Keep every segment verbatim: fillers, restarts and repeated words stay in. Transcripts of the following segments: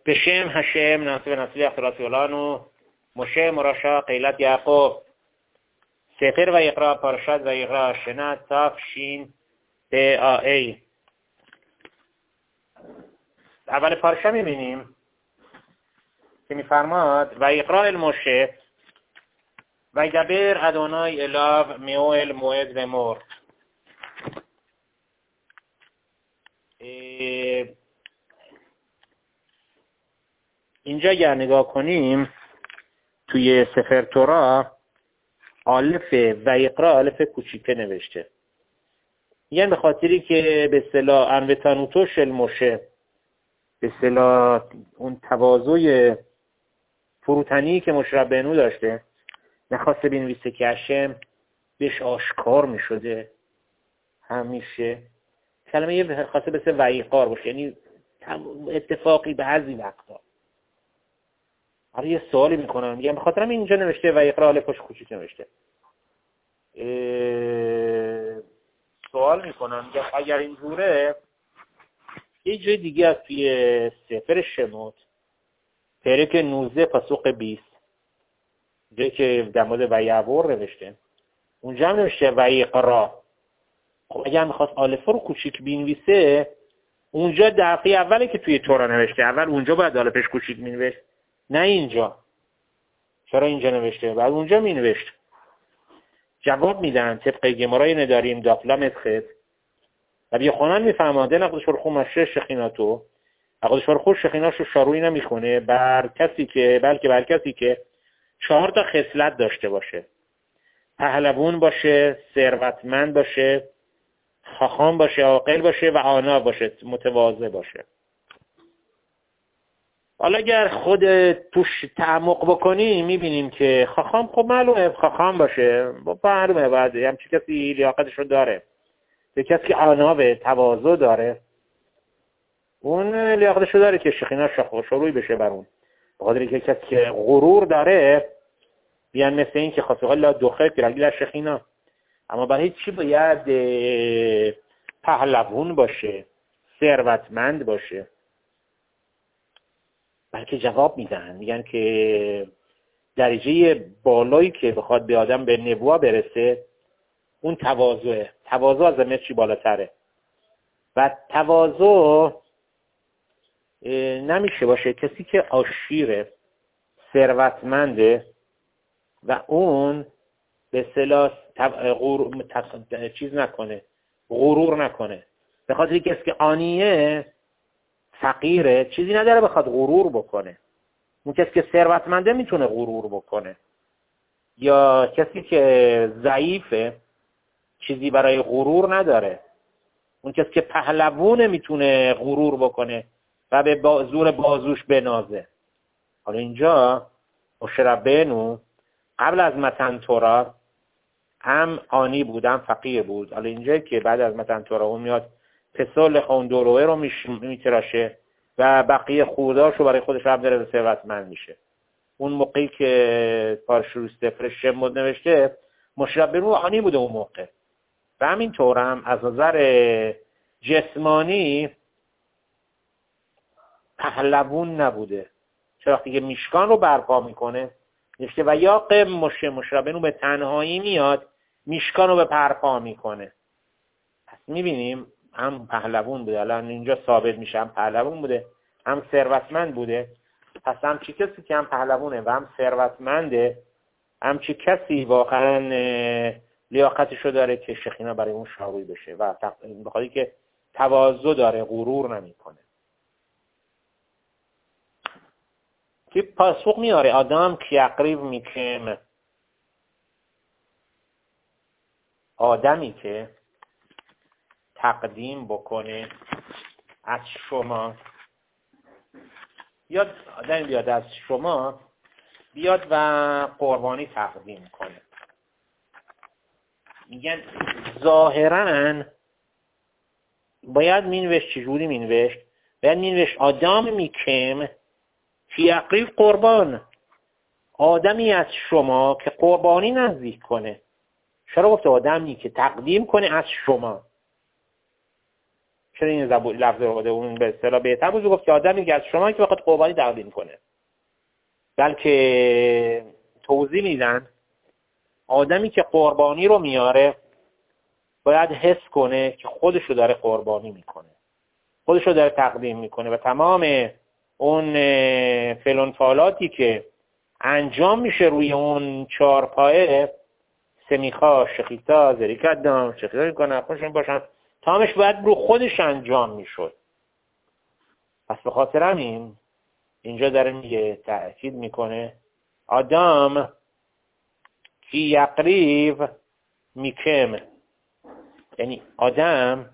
בשם השם נעשה ונצליח רסולנו משה מרשה قیلت יעקב. ספר ויקרא פרשת ויקרא שנה תשפ"א. اول پارشا میبینیم که میفرماد ویقرا المشه و یدبر ادونای الیو میوئل موعد و مر. اینجا اگر نگاه کنیم توی سفر تورا الف ویقرا الف کوچیکه نوشته، یعنی به خاطری که به اصطلاح انوتانوتوش المشه، به اصطلاح اون تواضع فروتنی که مشی ربینو داشته نخواسته بنویسه که هشم بهش آشکار می شده. همیشه کلمه یه خواسته بسه ویقار باشه، یعنی اتفاقی بعضی وقتا. آره یه سوالی میکنم، میگم به خاطرم اینجا نوشته ویقرا الفش کوچیک نوشته. سوال میکنم میگم اگر اینجوره یه جای دیگه از توی سفر شموت پرک نوزده پاسخ بیست جایی که در مورد ویعور نوشته، اونجا هم نوشته ویقرا. خب اگر میخواست الف رو کوچیک بنویسه اونجا دقیقه اولی که توی تورا نوشته، اول اونجا باید الفش کوچیک مینوشت، نه اینجا. چرا اینجا نوشته؟ بعد اونجا مینوشت. جواب میدن طبق گمارای نداریم دافلا مدخت و بیا خونن میفهمانده نقدش رو خومشه شخیناتو نقدش رو خوش شخیناشو شاروی نمیکنه بر کسی که بلکه بر کسی که چهار تا خصلت داشته باشه: پهلوان باشه، ثروتمند باشه، خاخام باشه، عاقل باشه و آنا باشه، متواضع باشه. حالا اگر خود توش تعمق بکنیم میبینیم که خاخام خب معلومه خاخام باشه، با معلومه باید همچی کسی لیاقتش رو داره. به کسی که آناوه تواضع داره اون لیاقتش رو داره که شخینا شروعی بشه بر اون. بخاطر که کسی که غرور داره بیان مثل این که خاصه لا دوخه پیرگی شخینا. اما برای چی باید پهلوان باشه، ثروتمند باشه؟ بلکه جواب میدن میگن که درجه بالایی که بخواد به آدم به نبوه برسه اون تواضعه. تواضع از همه چی بالاتره و تواضع نمیشه باشه کسی که عشیره، ثروتمنده و اون به اصطلاح غرور چیز نکنه، غرور نکنه. به خاطر کسی که آنیه، فقیره، چیزی نداره بخواد غرور بکنه. اون کسی که ثروتمنده میتونه غرور بکنه. یا کسی که ضعیفه چیزی برای غرور نداره. اون کسی که پهلوونه میتونه غرور بکنه و به زور بازوش بنازه. حالا اینجا مشی ربینو قبل از متن تورا هم آنی بود هم فقیر بود. حالا اینجا که بعد از متن تورا اون میاد پسال خون دوروه رو میتراشه و بقیه خورداش رو برای خودش هم داره ثروتمند میشه. اون موقعی که پارشور سفر شموت نوشته مشی ربینو آنی بوده اون موقع و همین طور هم از نظر جسمانی پهلوان نبوده. چرا وقتی که میشکان رو برپا میکنه نوشته و یاق مشه مشی ربینو به تنهایی میاد میشکان رو به برپا میکنه. پس میبینیم هم پهلوان بوده، الان اینجا ثابت میشه هم پهلوان بوده هم ثروتمند بوده. پس هم چی کسی که هم پهلوانه و هم ثروتمنده، هم چی کسی واقعا لیاقتشو داره که شخینا برای اون شاروی بشه و بخاطر که تواضع داره، غرور نمیکنه. که پاسخ میاره آدم که اقریب میکم، آدمی که تقدیم بکنه از شما، بیاد آدمی بیاد از شما بیاد و قربانی تقدیم کنه. میگن ظاهراً باید مینوشت چجوری مینوشت؟ باید مینوشت آدم میکم فی اقریب قربان، آدمی از شما که قربانی نزدیک کنه. چرا گفته آدمی که تقدیم کنه از شما؟ چرا این زبور لفظ رو بوده اون به اصطلاح بهتر بود گفت که آدمی که از شما که بخواد قربانی تقدیم کنه، بلکه توضیح میدن آدمی که قربانی رو میاره باید حس کنه که خودش رو داره قربانی میکنه، خودش رو داره تقدیم میکنه و تمام اون فلانفالاتی که انجام میشه روی اون چهار پایه سمیخا، شخیتا، زریکت دام، شخیتا میکنه خودشون باشن تمامش باید رو خودش انجام میشد. پس به خاطر همین اینجا داره میگه تأکید میکنه آدم کی یقریب میکم، یعنی آدم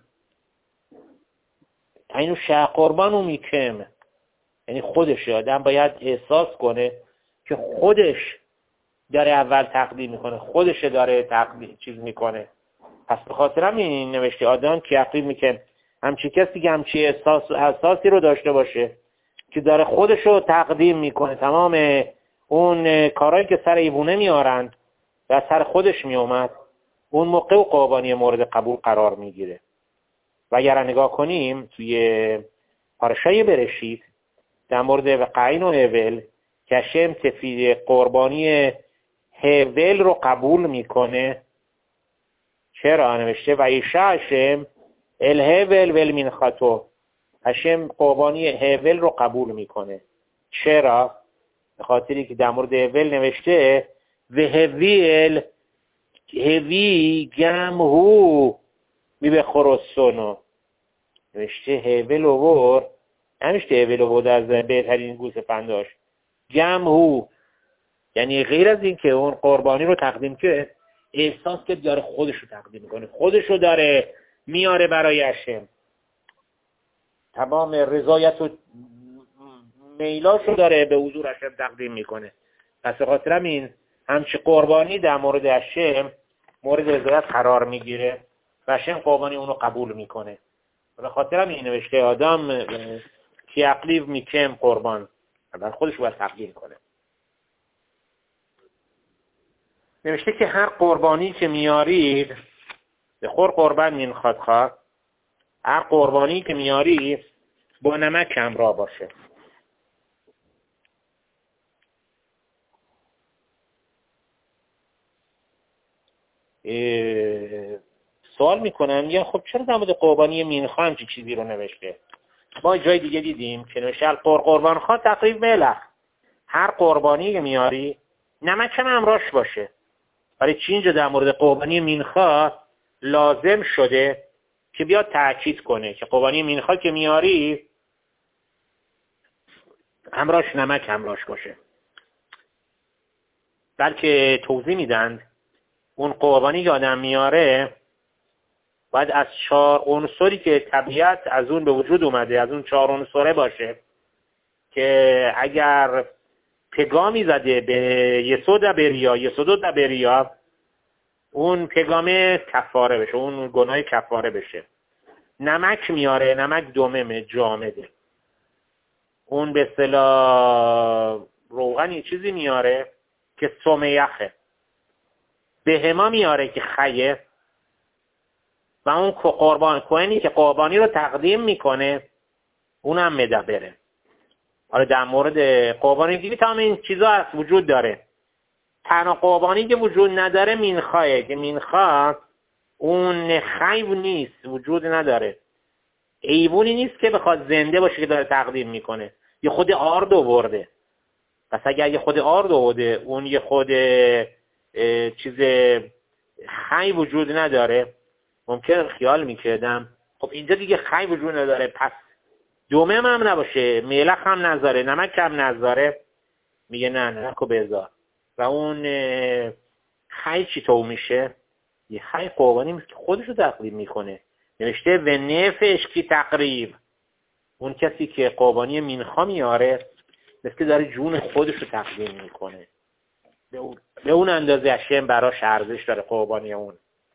اینو شه قربانو میکم، یعنی خودشه. آدم باید احساس کنه که خودش داره اول تقدیم میکنه، خودش داره تقدیم چیز میکنه. پس به خاطر همین نوشته آدم که یقریب میکم، همچی کسی که همچی احساس احساسی رو داشته باشه که داره خودش رو تقدیم میکنه، تمام اون کارهایی که سر ایوونه میارن و سر خودش میومد، اون موقع و قربانی مورد قبول قرار میگیره. و اگر نگاه کنیم توی پارشای برشید در مورد قاین و هابیل که هشم تفید قربانی هابیل رو قبول میکنه، چرا نوشته و ایشا هشم الهابیل ول منخاتو، هشم قربانی هابیل رو قبول میکنه. چرا؟ به خاطری که در مورد هابیل نوشته و هابیل هوی گم هو می به خرسونو، نوشته هابیل آورد، نمیشته هابیل آورد از بهترین گوسفنداش، گم هو یعنی غیر از این که اون قربانی رو تقدیم که احساس که داره خودش رو تقدیم میکنه، خودش رو داره میاره برای هشم، تمام رضایت و میلاش رو داره به حضور هشم تقدیم میکنه. پس به خاطر همین همچی قربانی در مورد هشم مورد رضایت قرار میگیره و هشم قربانی اونو قبول میکنه. به خاطر همین نوشته آدم که عقلیو میکم قربان، اول خودش رو باید تقدیم کنه. نوشته که هر قربانی که میارید به خور قربان مینخواد خواه، هر قربانی که میاری با نمک همراه باشه. سوال میکنم یا خب چرا در مورد قربانی مینخواه همچی چیزی رو نوشته؟ ما جای دیگه دیدیم که نوشته قربان خواه تقریب ملح، هر قربانی که میاری نمک هم همراهش باشه. برای چی اینجا در مورد قربانی مینخواه لازم شده که بیاد تأکید کنه که قربانی مینخواه که میاری همراهش نمک همراهش باشه؟ بلکه توضیح میدن اون قربانی که آدم میاره باید از چهار عنصری که طبیعت از اون به وجود اومده، از اون چهار عنصره باشه که اگر پگامی زده به یسود بریا، یسود بریا، اون پگامه کفاره بشه، اون گناه کفاره بشه. نمک میاره، نمک دوممه، جامده. اون به اصطلاح روغنی چیزی میاره که سمیخه. بهما میاره که خیه، و اون قربان کوهنی که قربانی رو تقدیم میکنه اونم مدبره. حالا در مورد قربانی دیگه تمام این چیزا هست وجود داره. تنها قربانی که وجود نداره مینخواه، که مینخواه اون خیب نیست، وجود نداره، ایوونی نیست که بخواد زنده باشه که داره تقدیم میکنه، یه خود آرد آورده. پس اگر یه خود آرد آورده اون یه خود چیز خی وجود نداره، ممکن خیال میکردم خب اینجا دیگه خی وجود نداره پس دومم هم نباشه، میلخ هم نذاره، نمک هم نذاره، میگه نه نمکو بذار. و اون خی چی تو میشه؟ یه خی قربانی میشه که خودشو تقریب میکنه. نوشته و نفش کی تقریب، اون کسی که قربانی مینخوا میاره مثل که داره جون خودشو تقدیم میکنه، به اون, به اون اندازه هشم براش ارزش داره قربانی اون.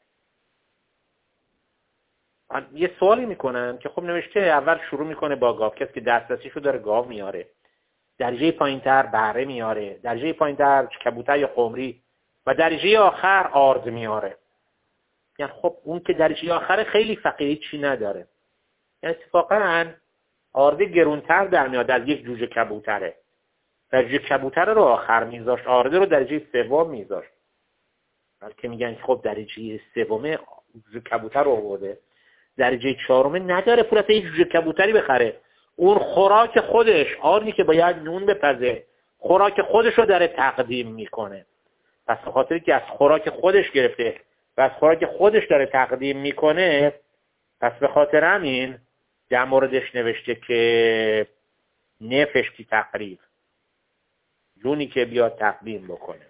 یه سوالی میکنم که خب نوشته اول شروع میکنه با گاو، کسی که دسترسیشو داره گاو میاره، درجه پایینتر بهره میاره، درجه پایینتر کبوتر یا قمری، و درجه آخر آرد میاره. یعنی خب اون که درجه آخر خیلی فقیری چی نداره، اتفاقا آرد گرونتر در میاد از یک جوجه کبوتره. درجه کبوتر رو آخر میذاشت، آرده رو درجه سوم میذاشت. بلکه میگن خب درجه سوم جوجه کبوتر رو آورده، درجه چهارم نداره پول اصلا یک جوجه کبوتری بخره. اون خوراک خودش، آردی که باید نون بپزه، خوراک خودش رو داره تقدیم میکنه. پس به خاطری که از خوراک خودش گرفته و از خوراک خودش داره تقدیم میکنه، پس به خاطر همین در موردش نوشته که نفش کی تقریب، جونی که بیاد تقدیم بکنه.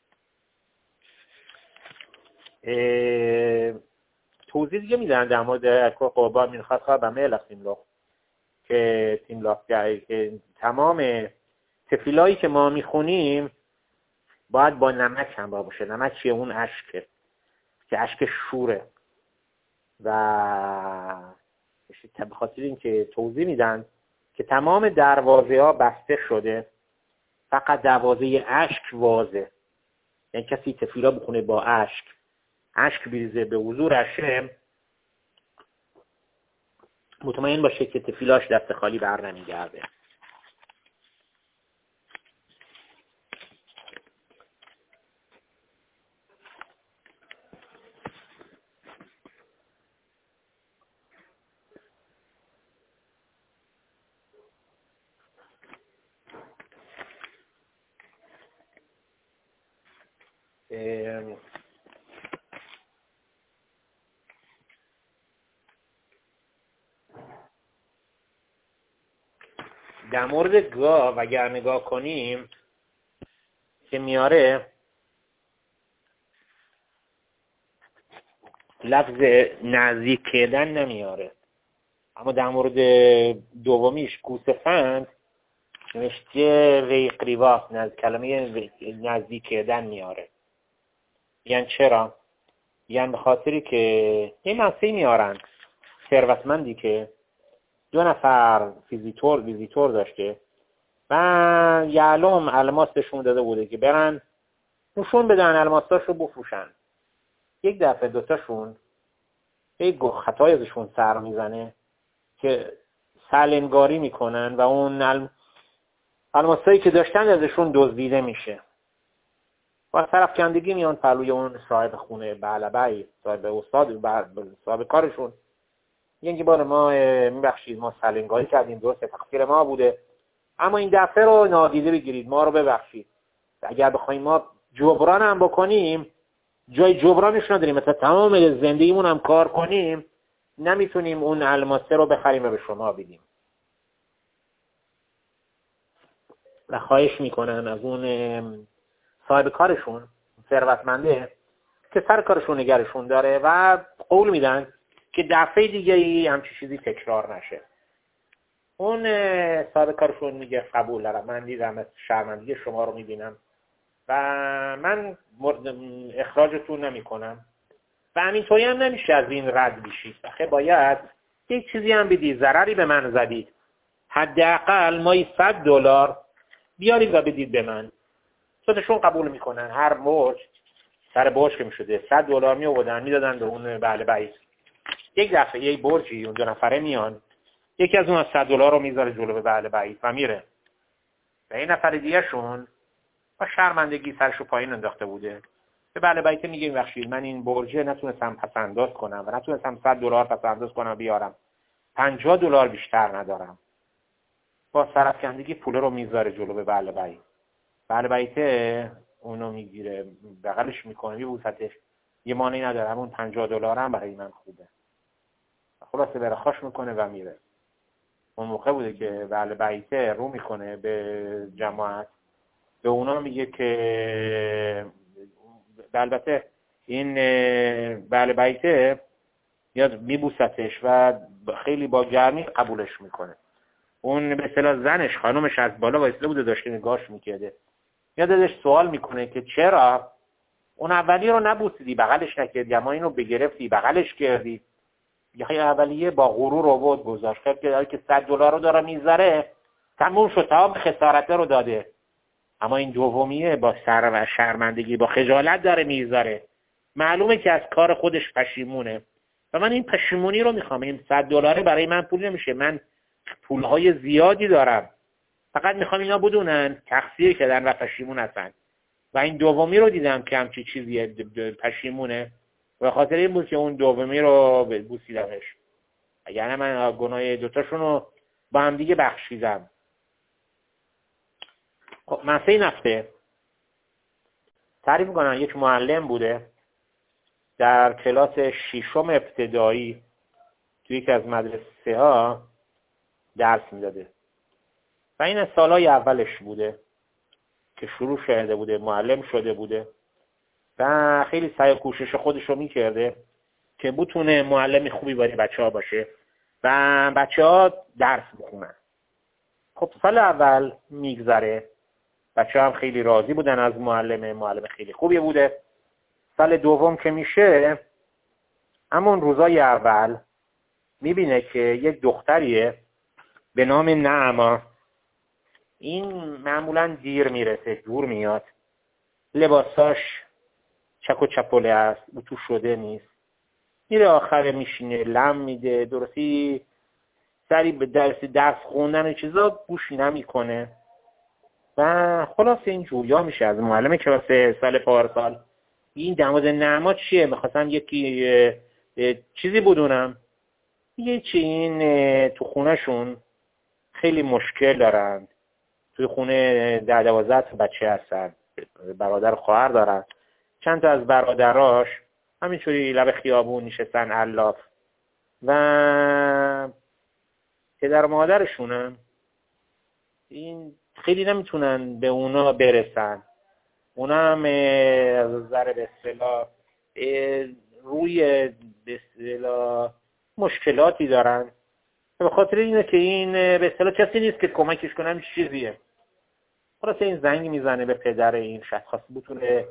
توضیح دیگه میدن در مورد قربان میخواد خواه به میل سیملاخ که سیملاخ که تمام تفیلایی که ما میخونیم باید با نمک همراه باشه. نمک چیه؟ اون اشکه که اشک شوره. و به خاطر این که توضیح میدن که تمام دروازه ها بسته شده، فقط دروازه اشک وازه. یعنی کسی تفیلا بخونه با اشک، اشک بریزه به حضور هشم، مطمئن باشه که تفیلاش دست خالی بر نمیگرده. در مورد گاو اگر نگاه کنیم که میاره لفظ نزدیک کردن نمیاره، اما در مورد دومیش گوسفند نوشته ویقریوا، نزد کلمه نزدیک کردن میاره. یعنی چرا؟ یعنی به خاطری که این مسیح میارن ثروتمندی که دو نفر ویزیتور ویزیتور داشته و یعلم الماسشون داده بوده که برن نشون بدن الماساشو بفروشن. یک دفعه دوتاشون یک خطای ازشون سر میزنه که سلنگاری میکنن و اون الم... الماسایی که داشتن ازشون دزدیده میشه. با طرف کندگی میان پلوی اون صاحب خونه بعلبعی، صاحب استاد، صاحب کارشون، یعنی بار ما میبخشید ما سلنگاری کردیم، درسته تقصیر ما بوده، اما این دفعه رو نادیده بگیرید، ما رو ببخشید. اگر بخوایم ما جبران هم بکنیم جای جبرانش نداریم، مثلا تمام زندگیمون هم کار کنیم نمیتونیم اون الماسه رو بخریم و به شما بدیم. و خواهش میکنن از اون صاحب کارشون ثروتمنده که سر کارشون نگرشون داره و قول میدن که دفعه دیگه ای همچی چیزی تکرار نشه. اون صاحب کارشون میگه قبول دارم، من دیدم شرمندگی شما رو میبینم و من اخراجتون نمی کنم و همینطوری هم نمیشه از این رد بشید. بخه باید یک چیزی هم بدید، ضرری به من زدید، حداقل مایی صد دلار بیارید و بدید به من. خودشون قبول میکنن. هر برج سر برج که میشده صد دلار می آوردن میدادن به اون بله بعید. یک دفعه یک برجی اون دو نفره میان، یکی از اون از صد دلار رو میذاره جلو به بله بعید و میره و این نفر دیگه شون با شرمندگی سرشو پایین انداخته بوده به بله بعید میگه ببخشید من این برجه نتونستم پس انداز کنم و نتونستم صد دلار پس انداز کنم بیارم، پنجاه دلار بیشتر ندارم. با سرفکندگی پول رو میذاره جلو به بله بعید. بله بعید اونو میگیره بغلش میکنه میبوستش، یه مانعی نداره، همون پنجاه دلار هم برای من خوبه. خلاصه بره خوش میکنه و میره. اون موقع بوده که بله بعید رو میکنه به جماعت، به اونا میگه که البته این بله بعید یاد میبوستش و خیلی با گرمی قبولش میکنه. اون به اصطلاح زنش خانومش از بالا وایساده بوده داشته نگاهش میکرده، یاد ازش سوال میکنه که چرا اون اولی رو نبوسیدی بغلش نکردی اما اینو بگرفتی بغلش کردی. یه اولیه با غرور آورد گذاشت که که صد دلار رو داره میذاره تموم شد، تمام خسارته رو داده. اما این دومیه با سر و شرمندگی با خجالت داره میذاره، معلومه که از کار خودش پشیمونه و من این پشیمونی رو میخوام. این صد دلاره برای من پول نمیشه، من پولهای زیادی دارم، فقط میخوام اینا بدونن تقصیر کردن و پشیمون هستن. و این دومی رو دیدم که همچی چیزیه، پشیمونه، و خاطر این بود که اون دومی رو بوسیدمش. یعنی من گناه دوتاشون رو با هم دیگه بخشیدم. خب مسئله نفته تعریف کنم. یک معلم بوده در کلاس ششم ابتدایی توی یکی از مدرسه ها درس میداده و این از سالهای اولش بوده که شروع شده بوده، معلم شده بوده و خیلی سعی و کوشش خودش رو میکرده که بتونه معلم خوبی برای بچه ها باشه و بچه ها درس بخونن. خب سال اول میگذره، بچه ها هم خیلی راضی بودن از معلم، معلم خیلی خوبی بوده. سال دوم که میشه، همون روزای اول میبینه که یک دختریه به نام نعما. این معمولا دیر میرسه، دور میاد، لباساش چک و چپوله است، اتو شده نیست، میره آخر میشینه لم میده، درستی سری به درس درس خوندن و چیزا گوش نمیکنه و خلاص این جویا میشه از معلم کلاس سال پارسال. این در مورد نعما چیه؟ میخواستم یکی چیزی بدونم. یه چی این تو خونهشون خیلی مشکل دارن، توی خونه ده دوازده تا بچه هستن، برادر و خواهر دارن. چند تا از برادراش همینطوری لب خیابون نشستن علاف و پدر و مادرشونم این خیلی نمیتونن به اونا برسن. اونا هم از نظر به اصطلاح روی به اصطلاح مشکلاتی دارن. به خاطر اینه که این به اصطلاح کسی نیست که کمکش کنه، هیچ چیزیه. خلاص این زنگ میزنه به پدر این شخص، خواست بتونه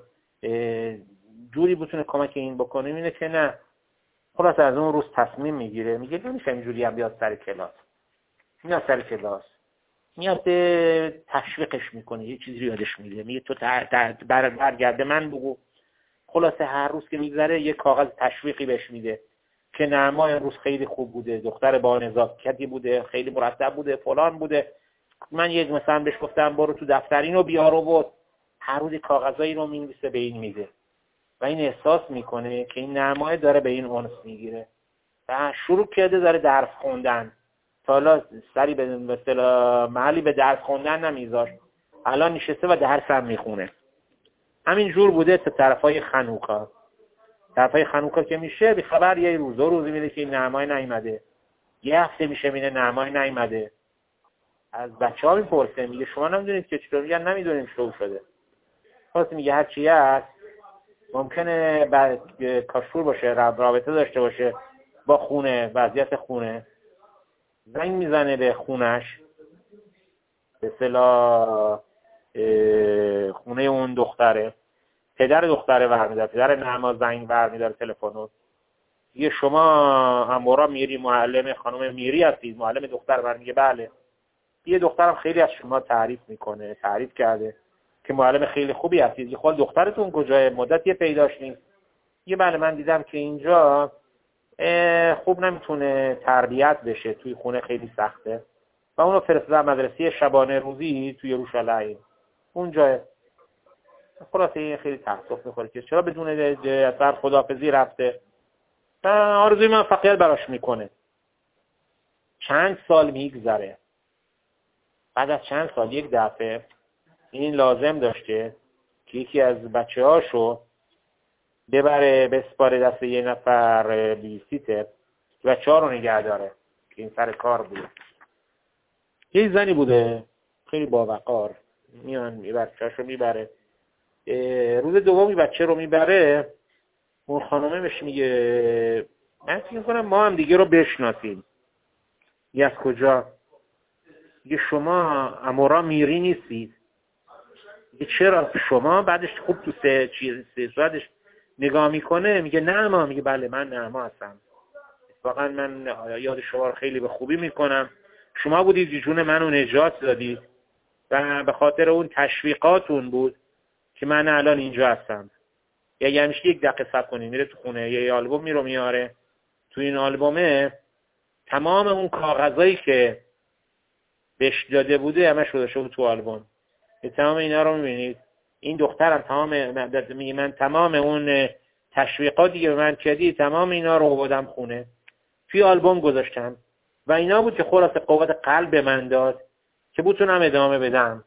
جوری بتونه کمک این بکنه، اینه که نه. خلاص از اون روز تصمیم میگیره، میگه نمیشه اینجوری هم بیاد سر کلاس. میاد سر کلاس، میاد تشویقش میکنه، یه چیزی یادش میده، میگه تو برگرده من بگو. خلاصه هر روز که میگذره یه کاغذ تشویقی بهش میده که نعما امروز خیلی خوب بوده، دختر با نزاکتی بوده، خیلی مرتب بوده، فلان بوده. من یک مثلا بهش گفتم برو تو دفتر اینو بیار و بود. هر روز کاغذایی رو می‌نویسه به این میده و این احساس میکنه که این نعما داره به این اونس میگیره و شروع کرده داره درس خوندن. تا حالا سری به مثلا محلی به درس خوندن نمیذاشت، الان نشسته و درس هم میخونه. همین جور بوده تا طرفای خنوکا. طرفای خنوکا که میشه بی خبر یه روز دو روزی میده که این نعمای نیومده، یه هفته میشه میده نعمای نیومده. از بچه‌ها میپرسه، میگه شما نمیدونید که چطور؟ میگن نمیدونیم شو شده. خلاص میگه هر چی هست ممکنه بعد کاشور باشه، رابطه داشته باشه با خونه، وضعیت خونه. زنگ میزنه به خونش، به اصطلاح خونه اون دختره. پدر دختره برمیداره، پدر نعما زنگ برمیداره تلفنو. یه شما همورا میری معلم خانم میری هستید؟ معلم دختر برمیگه بله. یه دخترم خیلی از شما تعریف میکنه، تعریف کرده که معلم خیلی خوبی هستید. یه خال دخترتون کجای مدتی پیداش نیست؟ یه بله من دیدم که اینجا خوب نمیتونه تربیت بشه، توی خونه خیلی سخته و اونو فرستادم مدرسه شبانه روزی توی یروشلایم اونجا. خلاصه این خیلی تأسف میخوره که چرا بدون اثر خداحافظی رفته و آرزوی موفقیت براش میکنه. چند سال میگذره، بعد از چند سال یک دفعه این لازم داشته که یکی از بچه هاشو ببره بسپاره دست یه نفر بیسیته بچه ها رو نگه داره که این سر کار بوده. یه زنی بوده خیلی باوقار، میان بچه هاشو میبره. روز دومی بچه رو میبره، اون خانومه بهش میگه من فکر کنم ما هم دیگه رو بشناسیم. یه از کجا؟ یه شما امورا میری نیستید؟ یه چرا شما؟ بعدش خوب تو سه چیز سه ساعتش نگاه میکنه، میگه نعما. میگه بله من نعما هستم، واقعا من یاد شما رو خیلی به خوبی میکنم، شما بودید جون منو نجات دادید و به خاطر اون تشویقاتون بود که من الان اینجا هستم. یا یعنی یک دقیقه صبر کنید، میره تو خونه یه آلبوم میرو میاره تو این آلبومه تمام اون کاغذایی که بهش داده بوده همش گذاشته بود تو آلبوم. تمام اینا رو میبینید. این دخترم تمام میگه من تمام اون تشویقاتی که به من کردی تمام اینا رو آوردم خونه توی آلبوم گذاشتم و اینا بود که خلاص قوت قلب به من داد که بتونم ادامه بدم.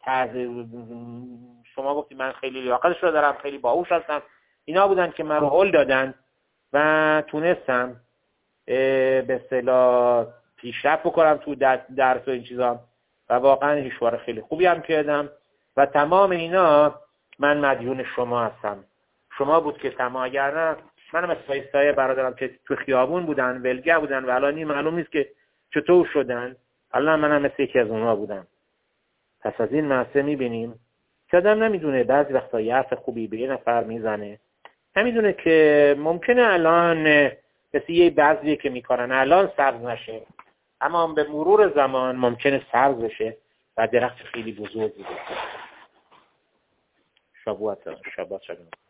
شما گفتی من خیلی لیاقتش رو دارم، خیلی باهوش هستم، اینا بودن که من رو هل دادن و تونستم به اصطلاح پیشرفت بکنم تو درس و این چیزا و واقعا هیشوار خیلی خوبی هم کردم و تمام اینا من مدیون شما هستم. شما بود که تمام، اگر نه منم اسپایستای برادرم که تو خیابون بودن ولگه بودن و الان معلوم نیست که چطور شدن، الان منم مثل یکی از اونها بودم. پس از این مسئله میبینیم که آدم نمیدونه بعضی وقتا یه حرف خوبی به یه نفر میزنه، نمیدونه که ممکنه الان مثل یه بعضی که میکنن الان سبز نشه، اما به مرور زمان ممکنه سبز بشه و درخت خیلی بزرگی بشه. شبوت شبات شبات